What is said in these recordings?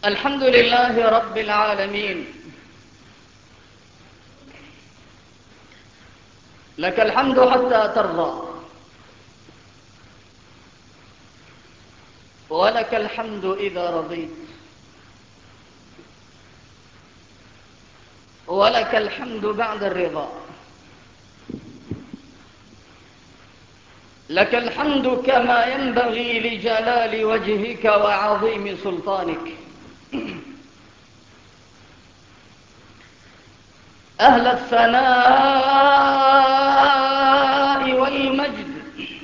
الحمد لله رب العالمين. لك الحمد حتى ترضى، ولك الحمد إذا رضيت، ولك الحمد بعد الرضا. لك الحمد كما ينبغي لجلال وجهك وعظيم سلطانك. أهل الثناء والمجد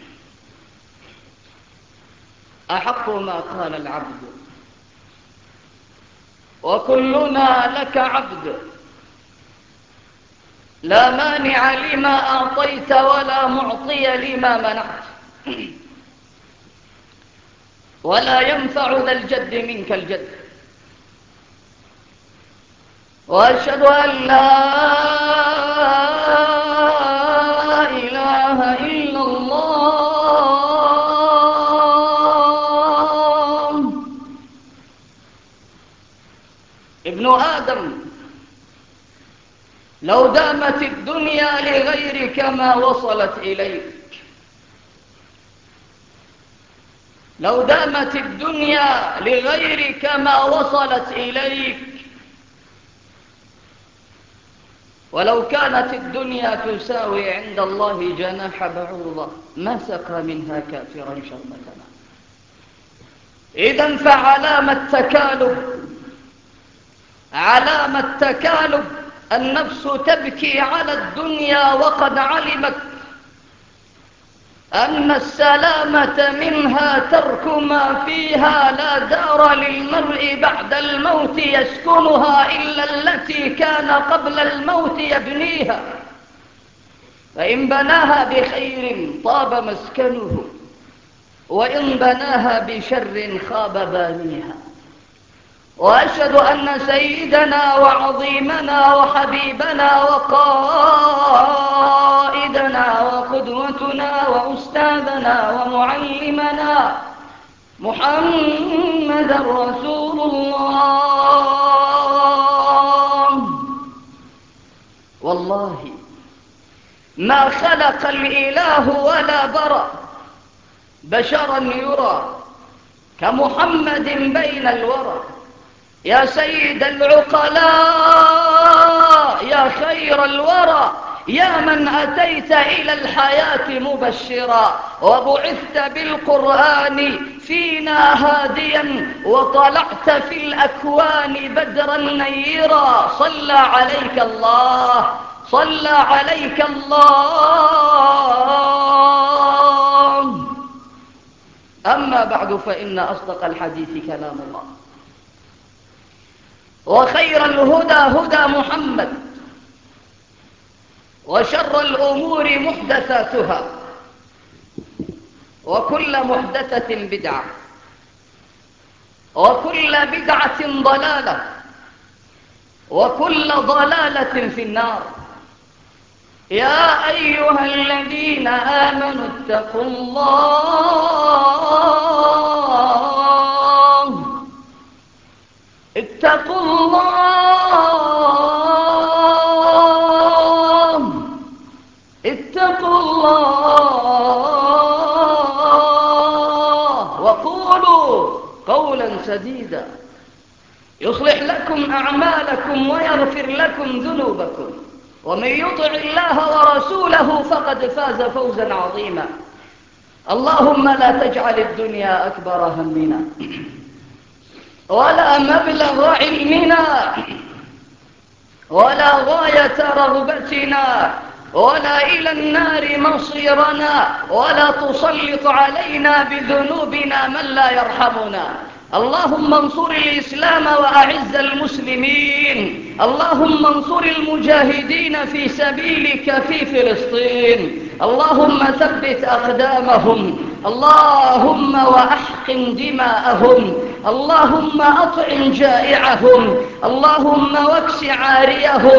أحق ما قال العبد، وكلنا لك عبد. لا مانع لما أعطيت ولا معطي لما منعت، ولا ينفع ذا الجد منك الجد. وأشهد أن لا إله إلا الله. ابن آدم، لو دامت الدنيا لغيرك ما وصلت إليك، لو دامت الدنيا لغيرك ما وصلت إليك. ولو كانت الدنيا تساوي عند الله جناح بعوضة ما سقى منها كافرا شربة ماء. إذن فعلام التكالب، علام التكالب النفس تبكي على الدنيا وقد علمت أن السلامة منها ترك ما فيها. لا دار للمرء بعد الموت يسكنها إلا التي كان قبل الموت يبنيها، فإن بناها بخير طاب مسكنه، وإن بناها بشر خاب بانيها. وأشهد أن سيدنا وعظيمنا وحبيبنا وقائدنا وقدوتنا وأستاذنا ومعلمنا محمد رسول الله. والله ما خلق الإله ولا برأ بشرا يرى كمحمد بين الورى. يا سيد العقلاء، يا خير الورى، يا من أتيت إلى الحياة مبشرا، وبعثت بالقرآن فينا هاديا، وطلعت في الأكوان بدرا نيرا. صلى عليك الله، صلى عليك الله. أما بعد، فإن أصدق الحديث كلام الله، وخير الهدى هدى محمد، وشر الأمور محدثاتها، وكل محدثة بدعة، وكل بدعة ضلالة، وكل ضلالة في النار. يا أيها الذين آمنوا اتقوا الله، اتقوا الله، اتقوا الله، وقولوا قولا سديدا يصلح لكم أعمالكم ويغفر لكم ذنوبكم، ومن يطع الله ورسوله فقد فاز فوزا عظيما. اللهم لا تجعل الدنيا أكبر همنا، ولا مبلغ علمنا، ولا غاية رغبتنا، ولا إلى النار مصيرنا، ولا تسلط علينا بذنوبنا من لا يرحمنا. اللهم انصر الإسلام وأعز المسلمين. اللهم انصر المجاهدين في سبيلك في فلسطين. اللهم ثبت أقدامهم، اللهم وأحقن دماءهم، اللهم أطعم جائعهم، اللهم واكس عاريهم،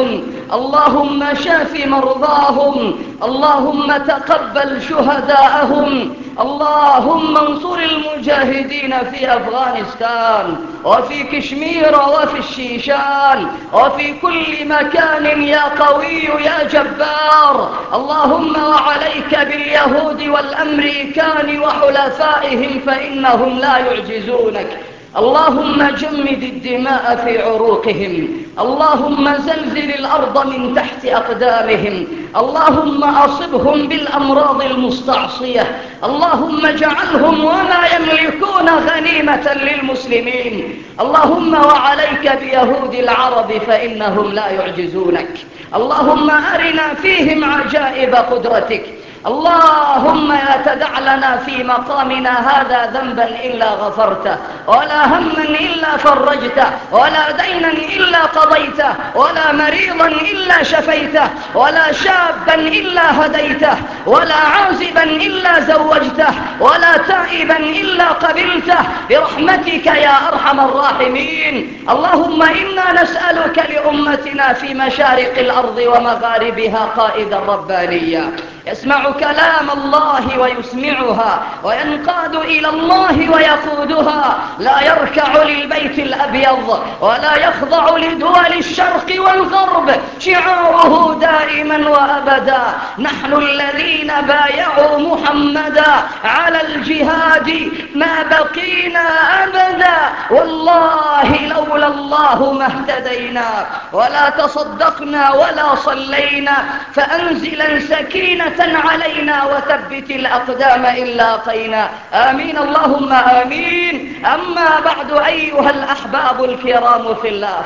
اللهم شاف مرضاهم، اللهم تقبل شهداءهم، اللهم انصر المجاهدين في أفغانستان وفي كشمير وفي الشيشان وفي كل مكان يا قوي يا جبار. اللهم وعليك باليهود والأمريكان وحلفائهم فإنهم لا يعجزونك. اللهم جمد الدماء في عروقهم، اللهم زلزل الأرض من تحت أقدامهم، اللهم أصبهم بالأمراض المستعصية، اللهم اجعلهم وما يملكون غنيمة للمسلمين. اللهم وعليك بيهود العرب فإنهم لا يعجزونك. اللهم أرنا فيهم عجائب قدرتك. اللهم لا تدع لنا في مقامنا هذا ذنبا إلا غفرته، ولا هما إلا فرجته، ولا دينا إلا قضيته، ولا مريضا إلا شفيته، ولا شابا إلا هديته، ولا عازبا إلا زوجته، ولا تائبا إلا قبلته برحمتك يا أرحم الراحمين. اللهم إنا نسألك لأمتنا في مشارق الأرض ومغاربها قائدا ربانيا يسمع كلام الله ويسمعها، وينقاد إلى الله ويقودها، لا يركع للبيت الأبيض ولا يخضع لدول الشرق والغرب، شعاره دائما وأبدا: نحن الذين بايعوا محمدا على الجهاد ما بقينا أبدا، والله لولا الله ما اهتدينا ولا تصدقنا ولا صلينا، فأنزلا سكينة علينا وثبت الأقدام إن لاقينا. آمين اللهم آمين. أما بعد أيها الأحباب الكرام في الله،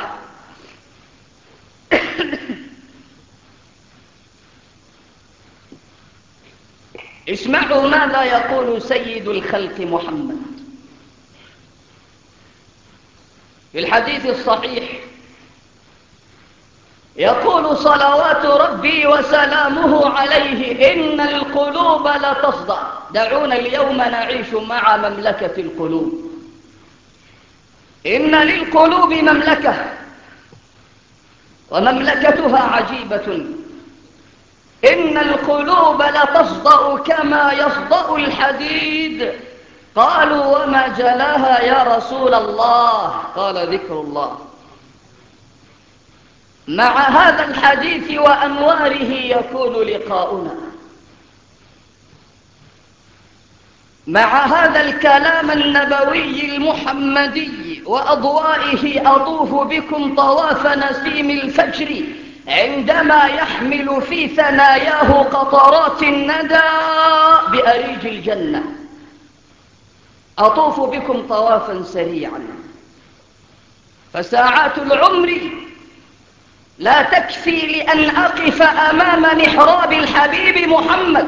اسمعوا ماذا يقول سيد الخلق محمد في الحديث الصحيح. يقول صلوات ربي وسلامه عليه: إن القلوب لتصدع. دعونا اليوم نعيش مع مملكة القلوب. إن للقلوب مملكة، ومملكتها عجيبة. إن القلوب لتصدع كما يصدع الحديد. قالوا: وما جلاها يا رسول الله؟ قال: ذكر الله. مع هذا الحديث وأنواره يكون لقاؤنا، مع هذا الكلام النبوي المحمدي وأضوائه أطوف بكم طواف نسيم الفجر عندما يحمل في ثناياه قطرات الندى بأريج الجنة. أطوف بكم طوافا سريعا، فساعات العمر لا تكفي لأن أقف أمام محراب الحبيب محمد.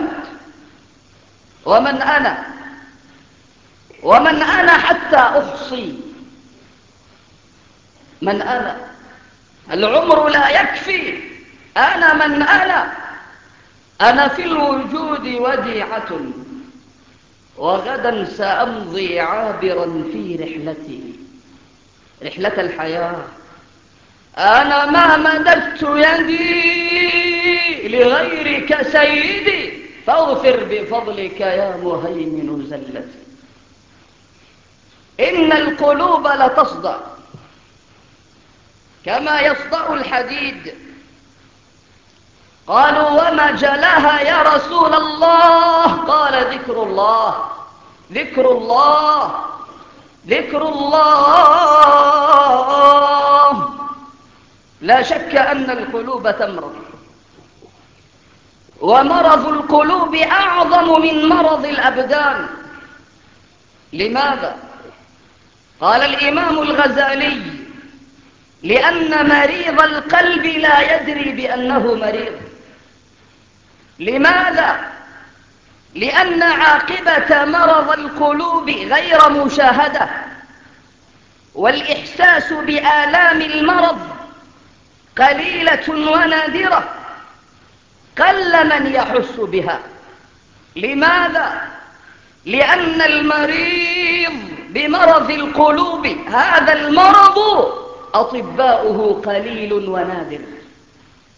ومن أنا حتى أحصي من أنا؟ العمر لا يكفي. أنا من أنا في الوجود وديعة، وغدا سأمضي عابرا في رحلتي، رحلة الحياة. أنا ما مددت يدي لغيرك سيدي، فاغفر بفضلك يا مهيمن زلتي. إن القلوب لتصدع كما يصدع الحديد. قالوا: وما جلاها يا رسول الله؟ قال: ذكر الله، ذكر الله، ذكر الله. لا شك أن القلوب تمرض، ومرض القلوب أعظم من مرض الأبدان. لماذا؟ قال الإمام الغزالي: لأن مريض القلب لا يدري بأنه مريض. لماذا؟ لأن عاقبة مرض القلوب غير مشاهدة، والإحساس بآلام المرض قليلة ونادرة، قل من يحس بها. لماذا؟ لأن المريض بمرض القلوب هذا المرض أطباؤه قليل ونادر.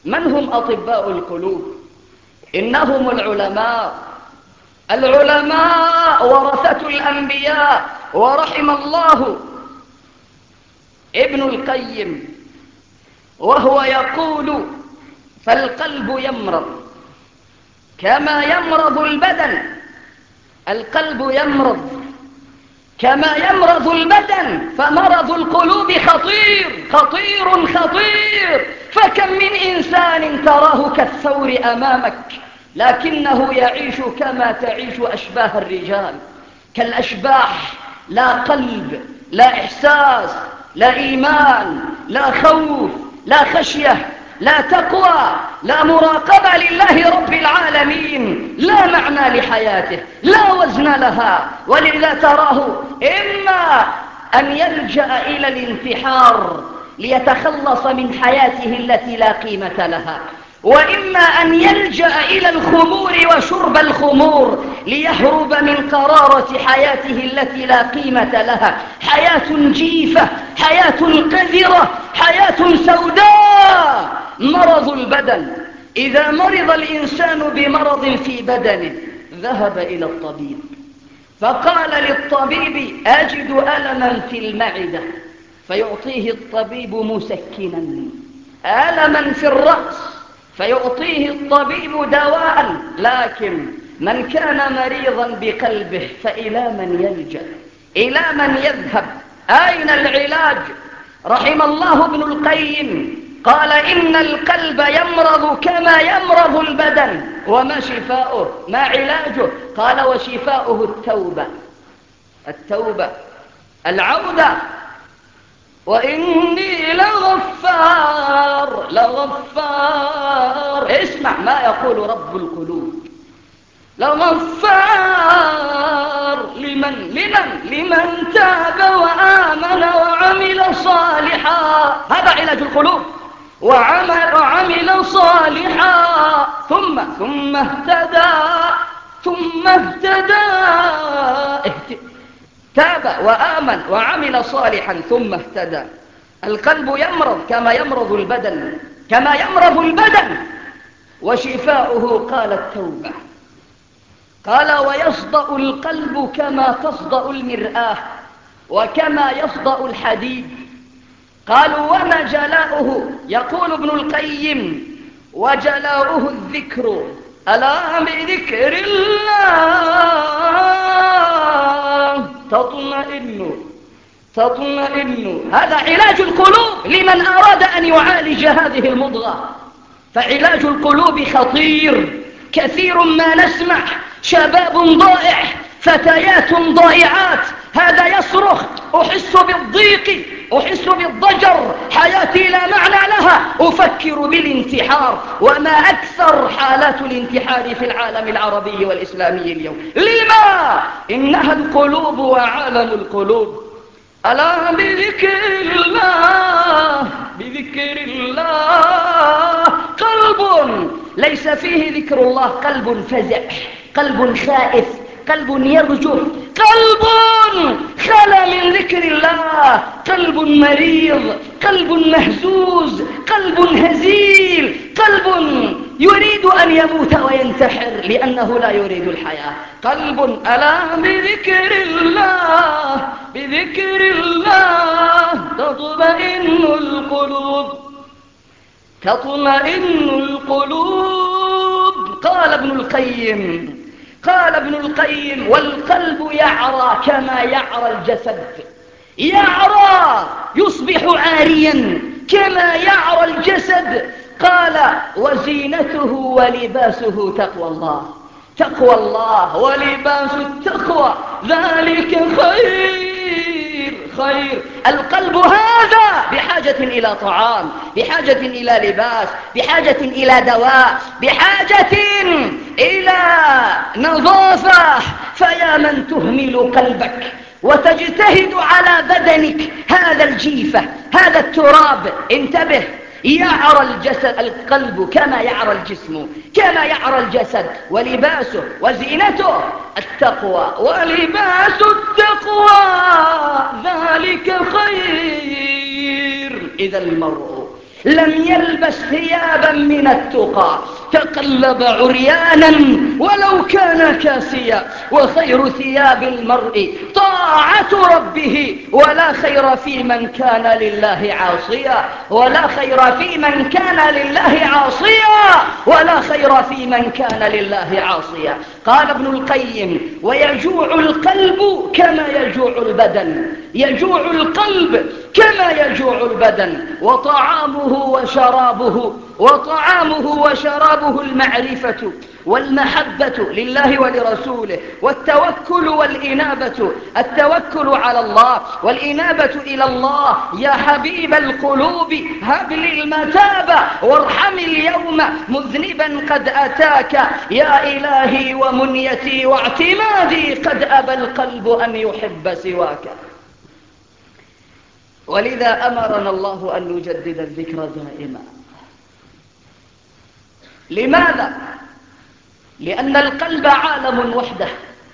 من هم أطباء القلوب؟ إنهم العلماء. العلماء ورثة الأنبياء. ورحم الله ابن القيم وهو يقول: فالقلب يمرض كما يمرض البدن. القلب يمرض كما يمرض البدن، فمرض القلوب خطير خطير خطير. فكم من إنسان تراه كالثور أمامك لكنه يعيش كما تعيش أشباه الرجال، كالأشباح، لا قلب، لا إحساس، لا إيمان، لا خوف، لا خشية، لا تقوى، لا مراقبة لله رب العالمين، لا معنى لحياته، لا وزن لها. ولذا تراه إما أن يلجأ إلى الانتحار ليتخلص من حياته التي لا قيمة لها، وإما أن يلجأ إلى الخمور وشرب الخمور ليهرب من قرارة حياته التي لا قيمة لها. حياة جيفة، حياة قذرة، حياة سوداء. مرض البدن: إذا مرض الإنسان بمرض في بدنه ذهب إلى الطبيب فقال للطبيب: أجد ألما في المعدة، فيعطيه الطبيب مسكنا. ألما في الرأس فيعطيه الطبيب دواء. لكن من كان مريضا بقلبه فإلى من يلجأ؟ إلى من يذهب؟ أين العلاج؟ رحم الله ابن القيم قال: إن القلب يمرض كما يمرض البدن. وما شفاؤه؟ ما علاجه؟ قال: وشفاؤه التوبة. التوبة، العودة. وإني لغفار لغفار. اسمع ما يقول رب القلوب: لغفار لمن تاب وآمن وعمل صالحا. هذا علاج القلوب. وعمل صالحا ثم اهتدى تاب وآمن وعمل صالحا ثم اهتدى. القلب يمرض كما يمرض البدن، وشفاؤه قال التوبة. قال: ويصدأ القلب كما تصدأ المرآة وكما يصدأ الحديد. قالوا: وما جلاؤه؟ يقول ابن القيم: وجلاؤه الذكر. ألا بذكر الله تطمئن. هذا علاج القلوب لمن أراد أن يعالج هذه المضغة. فعلاج القلوب خطير. كثير ما نسمع شباب ضائع، فتيات ضائعات، هذا يصرخ: أحس بالضيق، أحس بالضجر، حياتي لا معنى لها، أفكر بالانتحار. وما أكثر حالات الانتحار في العالم العربي والإسلامي اليوم. لما؟ إنها القلوب وعالم القلوب. ألا بذكر الله قلب ليس فيه ذكر الله، قلب فزع، قلب خائف، قلب يرجف، قلب خلا من ذكر الله، قلب مريض، قلب مهزوز، قلب هزيل، قلب يريد أن يموت وينتحر لأنه لا يريد الحياة. قلب ألا بذكر الله تطمئن القلوب. قال ابن القيم: والقلب يعرى كما يعرى الجسد. يعرى، يصبح عاريا كما يعرى الجسد. قال: وزينته ولباسه تقوى الله ولباس التقوى ذلك خير. القلب هذا بحاجة إلى طعام، بحاجة إلى لباس، بحاجة إلى دواء، بحاجة إلى نظافة. فيا من تهمل قلبك وتجتهد على بدنك هذا الجيفة، هذا التراب، انتبه. يعرى الجسد، القلب كما يعرى الجسم، كما يعرى الجسد، ولباسه وزينته التقوى، ولباس التقوى ذلك خير. إذا المرء لم يلبس ثيابا من التقى، تقلب عريانا ولو كان كاسيا. وخير ثياب المرء طاعة ربه، ولا خير في من كان لله عاصيا، ولا خير في من كان لله عاصيا، ولا خير في من كان لله عاصيا. قال ابن القيم: ويجوع القلب كما يجوع البدن، يجوع القلب كما يجوع البدن. وطعامه وشرابه المعرفة والمحبة لله ولرسوله، والتوكل والإنابة، التوكل على الله والإنابة إلى الله. يا حبيب القلوب هب لي المتابة، وارحم اليوم مذنبا قد أتاك. يا إلهي ومنيتي واعتمادي، قد أبى القلب أن يحب سواك. ولذا أمرنا الله أن نجدد الذكر دائما. لماذا؟ لأن القلب عالم وحده.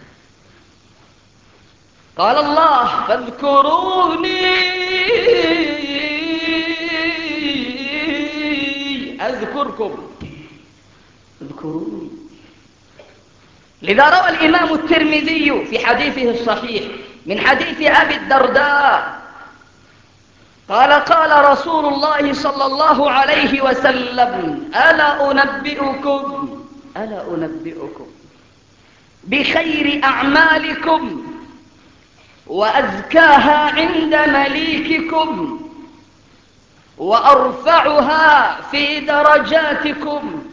قال الله: فاذكروني أذكركم. اذكروني. لذا روى الإمام الترمذي في حديثه الصحيح من حديث أبي الدرداء قال: قال رسول الله صلى الله عليه وسلم: ألا أنبئكم بخير أعمالكم وأزكاها عند مليككم وأرفعها في درجاتكم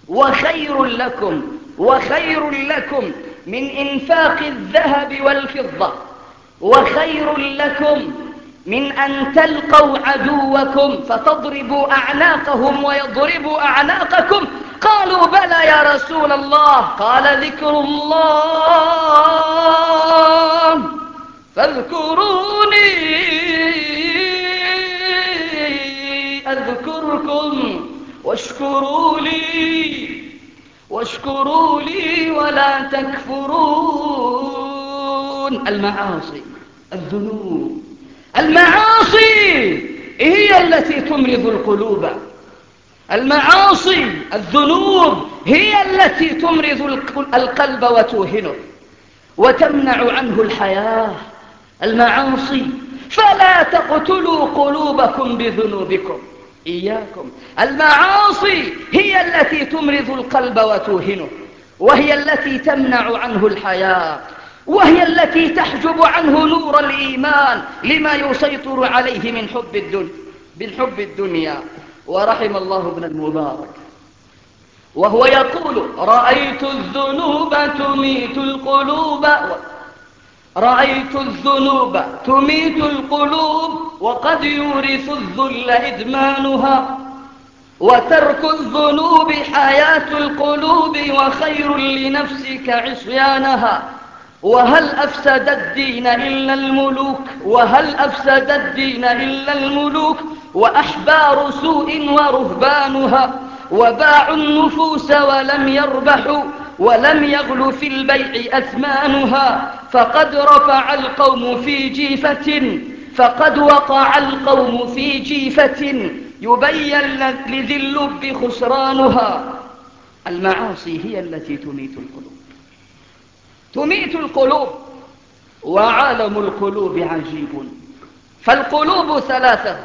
وخير لكم من إنفاق الذهب والفضة، وخير لكم من أن تلقوا عدوكم فتضربوا أعناقهم ويضربوا أعناقكم. قالوا: بلى يا رسول الله. قال: ذكر الله. فاذكروني أذكركم واشكروا لي ولا تكفرون. المعاصي، الذنوب، المعاصي هي التي تمرض القلوب. المعاصي، الذنوب هي التي تمرض القلب وتوهنه وتمنع عنه الحياة. المعاصي. فلا تقتلوا قلوبكم بذنوبكم. إياكم. المعاصي هي التي تمرض القلب وتوهنه، وهي التي تمنع عنه الحياة، وهي التي تحجب عنه نور الإيمان لما يسيطر عليه من حب الدنيا. ورحم الله ابن المبارك وهو يقول: رأيت الذنوب تميت القلوب وقد يورث الذل إدمانها، وترك الذنوب حياة القلوب وخير لنفسك عصيانها. وهل أفسد الدين إلا الملوك وأحبار سوء ورهبانها، وباعوا النفوس ولم يربحوا ولم يغل في البيع أثمانها. فقد وقع القوم في جيفة يبين لذي اللب خسرانها. المعاصي هي التي تميت القلوب. وعالم القلوب عجيب. فالقلوب ثلاثة.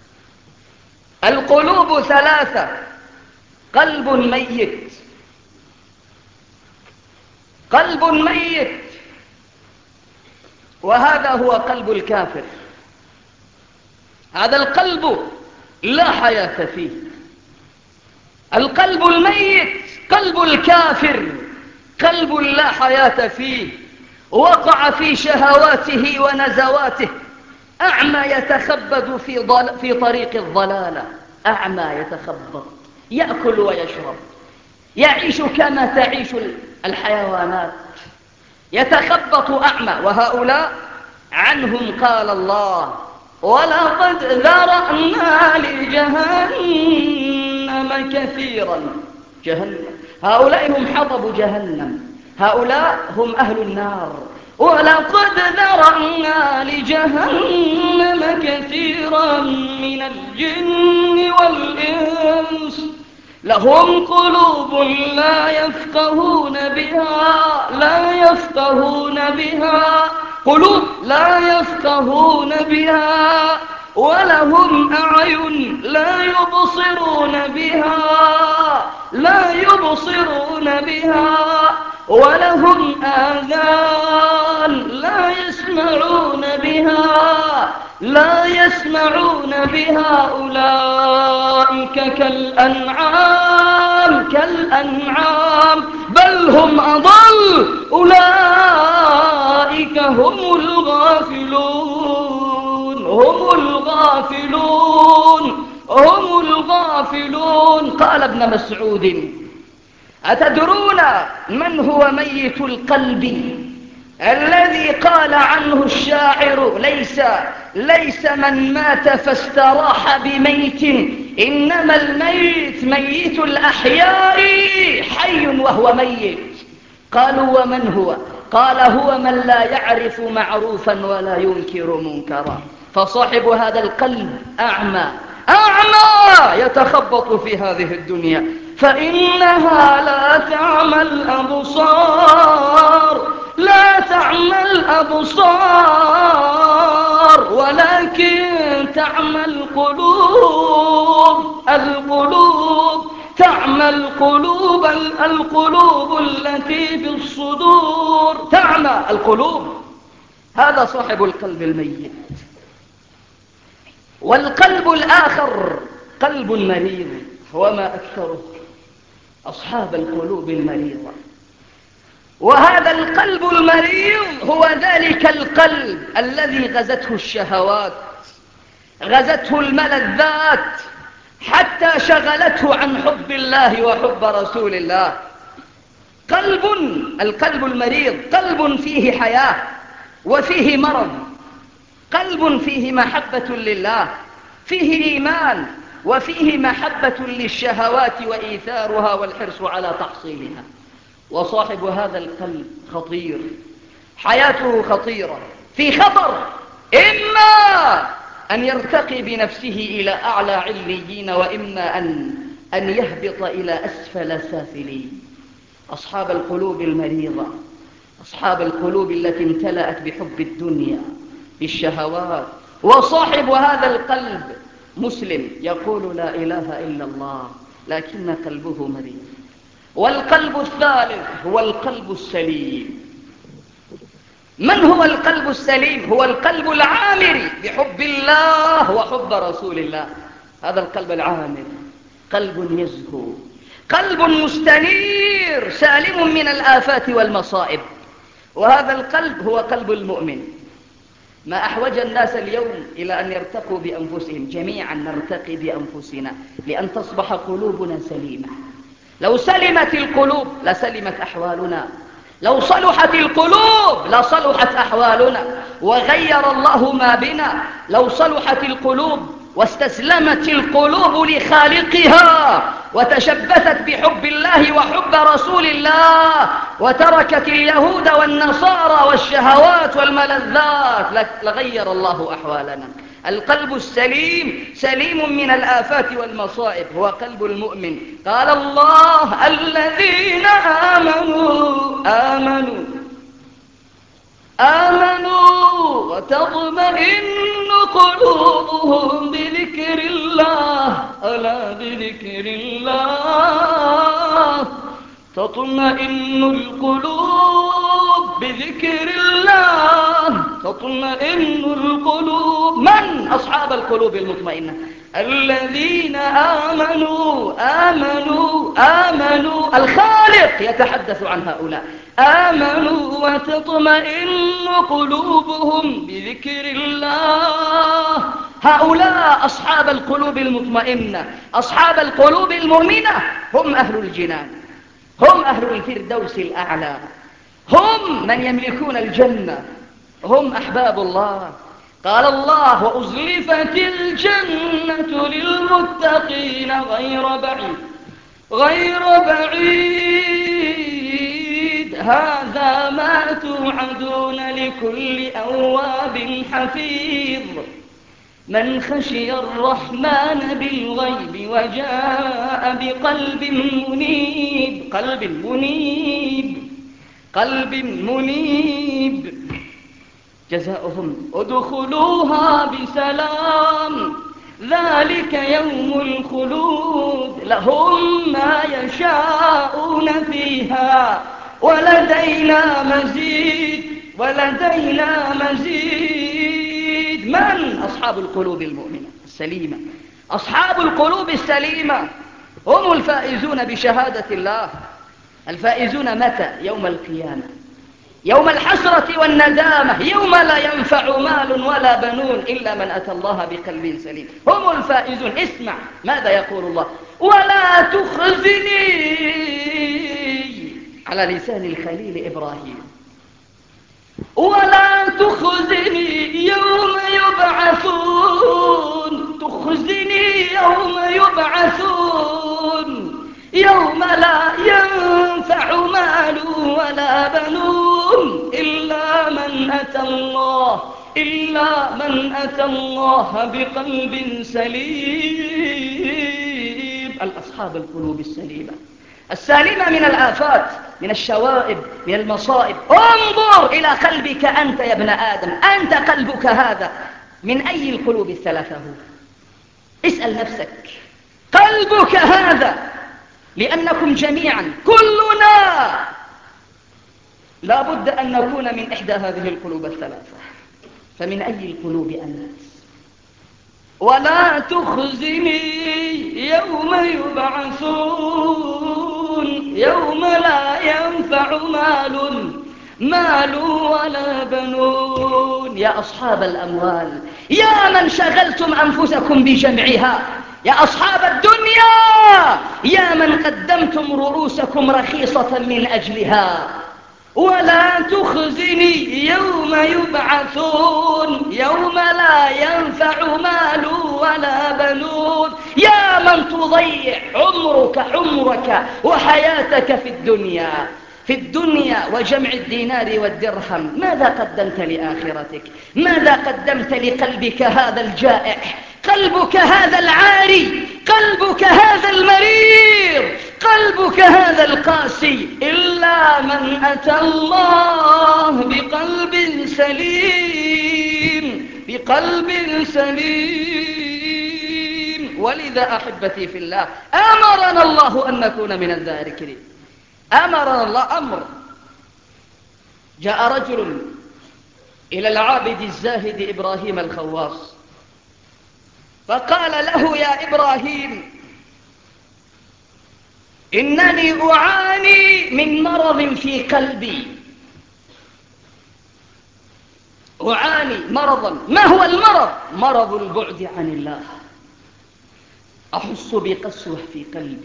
قلب ميت، وهذا هو قلب الكافر. هذا القلب لا حياة فيه. القلب الميت قلب الكافر، قلب لا حياة فيه، وقع في شهواته ونزواته، أعمى يتخبط في طريق الضلالة. أعمى يتخبط، يأكل ويشرب، يعيش كما تعيش الحيوانات، يتخبط أعمى. وهؤلاء عنهم قال الله: ولقد ذرأنا لجهنم كثيرا. هؤلاء هم حطب جهنم، هؤلاء هم أهل النار. ولقد ذرأنا لجهنم كثيرا من الجن والإنس لهم قلوب لا يفقهون بها قلوب لا يفقهون بها، ولهم أعين لا يبصرون بها، ولهم آذان لا يسمعون بها أولئك كالأنعام بل هم أضل، أولئك هم الغافلون. قال ابن مسعود: أتدرون من هو ميت القلب الذي قال عنه الشاعر ليس من مات فاستراح بميت، إنما الميت ميت الأحياء حي وهو ميت. قالوا: ومن هو؟ قال: هو من لا يعرف معروفا ولا ينكر منكرا. فصاحب هذا القلب أعمى يتخبط في هذه الدنيا، فإنها لا تعمى الأبصار ولكن تعمى القلوب التي في الصدور، تعمى القلوب. هذا صاحب القلب الميت. والقلب الآخر قلب مريض، وما أكثره أصحاب القلوب المريضة. وهذا القلب المريض هو ذلك القلب الذي غزته الشهوات، غزته الملذات، حتى شغلته عن حب الله وحب رسول الله. القلب المريض قلب فيه حياة وفيه مرض، قلب فيه محبة لله، فيه إيمان، وفيه محبة للشهوات وإيثارها والحرص على تحصيلها. وصاحب هذا القلب خطير، حياته خطيرة، في خطر، إما أن يرتقي بنفسه إلى أعلى عليين، وإما أن يهبط إلى أسفل سافلين. أصحاب القلوب المريضة، أصحاب القلوب التي امتلأت بحب الدنيا بالشهوات. وصاحب هذا القلب مسلم يقول لا إله إلا الله، لكن قلبه مريض. والقلب الثالث هو القلب السليم. من هو القلب السليم؟ هو القلب العامر بحب الله وحب رسول الله. هذا القلب العامر قلب يزهو، قلب مستنير، سالم من الآفات والمصائب. وهذا القلب هو قلب المؤمن. ما أحوج الناس اليوم إلى أن يرتقوا بأنفسهم، جميعا نرتقي بأنفسنا لأن تصبح قلوبنا سليمة. لو سلمت القلوب لسلمت أحوالنا، لو صلحت القلوب لصلحت أحوالنا، وغير الله ما بنا. لو صلحت القلوب واستسلمت القلوب لخالقها وتشبثت بحب الله وحب رسول الله، وتركت اليهود والنصارى والشهوات والملذات، لغير الله أحوالنا. القلب السليم سليم من الآفات والمصائب، هو قلب المؤمن. قال الله: الذين آمنوا وتطمئن قلوبهم بذكر الله، ألا بذكر الله تطمئن القلوب، بذكر الله تطمئن القلوب. من أصحاب القلوب المطمئنة؟ الذين آمنوا. الخالق يتحدث عن هؤلاء. آمنوا وتطمئن قلوبهم بذكر الله. هؤلاء أصحاب القلوب المطمئنة، أصحاب القلوب المؤمنة، هم أهل الجنان، هم أهل الفردوس الأعلى، هم من يملكون الجنة، هم أحباب الله. قال الله: وأزلفت الجنة للمتقين غير بعيد. هذا ما توعدون لكل أواب حفيظ من خشي الرحمن بالغيب وجاء بقلب منيب. قلب منيب جزاؤهم ادخلوها بسلام ذلك يوم الخلود لهم ما يشاءون فيها ولدينا مزيد. من أصحاب القلوب المؤمنة السليمة؟ أصحاب القلوب السليمة هم الفائزون بشهادة الله. الفائزون متى؟ يوم القيامة، يوم الحسرة والندامة، يوم لا ينفع مال ولا بنون إلا من أتى الله بقلب سليم. هم الفائزون. اسمع ماذا يقول الله: ولا تخزني، على لسان الخليل إبراهيم، ولا تخزني يوم يبعثون. تخزني يوم يبعثون، يوم لا ينفع مال ولا بنون إلا من أتى الله بقلب سليم. الأصحاب القلوب السليمة السالمة من الآفات، من الشوائب، من المصائب. انظر إلى قلبك أنت يا ابن آدم، أنت قلبك هذا من أي القلوب الثلاثة هو؟ اسأل نفسك. قلبك هذا، لأنكم جميعا كلنا لا بد أن نكون من إحدى هذه القلوب الثلاثة. فمن أي القلوب أنت؟ ولا تخزني يوم يبعثون، يوم لا ينفع مال ولا بنون. يا أصحاب الأموال، يا من شغلتم أنفسكم بجمعها، يا أصحاب الدنيا، يا من قدمتم رؤوسكم رخيصة من أجلها. ولا تخزني يوم يبعثون، يوم لا ينفع مال ولا بنون. يا من تضيع عمرك وحياتك في الدنيا وجمع الدينار والدرهم. ماذا قدمت لآخرتك؟ ماذا قدمت لقلبك هذا الجائع، قلبك هذا العاري، قلبك هذا المريض، قلبك هذا القاسي؟ إلا من أتى الله بقلب سليم. ولذا أحبتي في الله أمرنا الله أن نكون من الذاكرين. أمرنا الله أمر. جاء رجل إلى العابد الزاهد إبراهيم الخواص فقال له: يا إبراهيم، إنني أعاني من مرض في قلبي، أعاني مرضا. ما هو المرض؟ مرض البعد عن الله. أحس بقسوة في قلبي،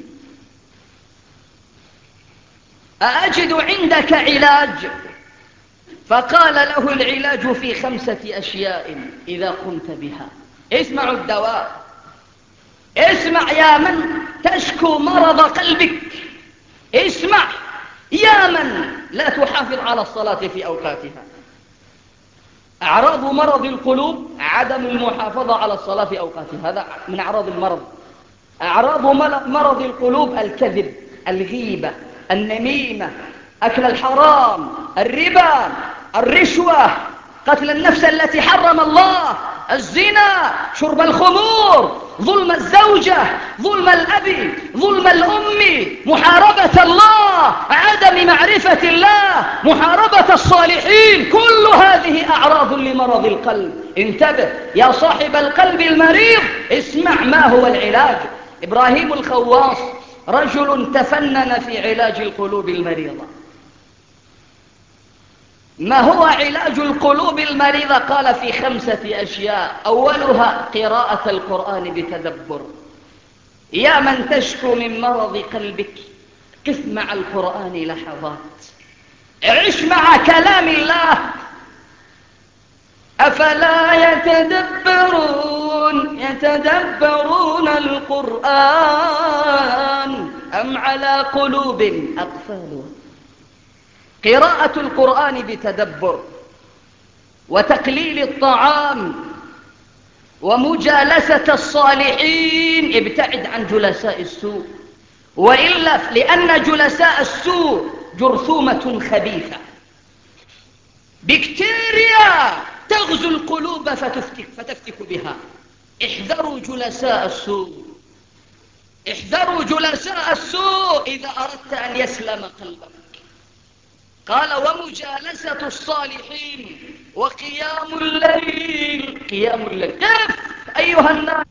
أأجد عندك علاج؟ فقال له: العلاج في 5 أشياء إذا قمت بها. اسمعوا الدواء. اسمع يا من تشكو مرض قلبك، اسمع يا من لا تحافظ على الصلاة في أوقاتها. أعراض مرض القلوب عدم المحافظة على الصلاة في أوقاتها، هذا من أعراض المرض. أعراض مرض القلوب: الكذب، الغيبة، النميمة، أكل الحرام، الربا، الرشوة، قتل النفس التي حرم الله، الزنا، شرب الخمور، ظلم الزوجة، ظلم الأب، ظلم الأم، محاربة الله، عدم معرفة الله، محاربة الصالحين. كل هذه أعراض لمرض القلب. انتبه يا صاحب القلب المريض، اسمع ما هو العلاج. إبراهيم الخواص رجل تفنن في علاج القلوب المريضة. ما هو علاج القلوب المريضة؟ قال: في 5 أشياء. أولها قراءة القرآن بتدبر. يا من تشكو من مرض قلبك، قف مع القرآن لحظات، عش مع كلام الله. أفلا يتدبرون القرآن أم على قلوب أقفالها؟ قراءة القرآن بتدبر، وتقليل الطعام، ومجالسة الصالحين. ابتعد عن جلساء السوء، وإلا لأن جلساء السوء جرثومة خبيثة، بكتيريا تغزو القلوب فتفتك بها. احذروا جلساء السوء، احذروا جلساء السوء إذا أردت أن يسلم قلبك. قال ومجالسة الصالحين وقيام الليل. قيام الليل، قف أيها الناس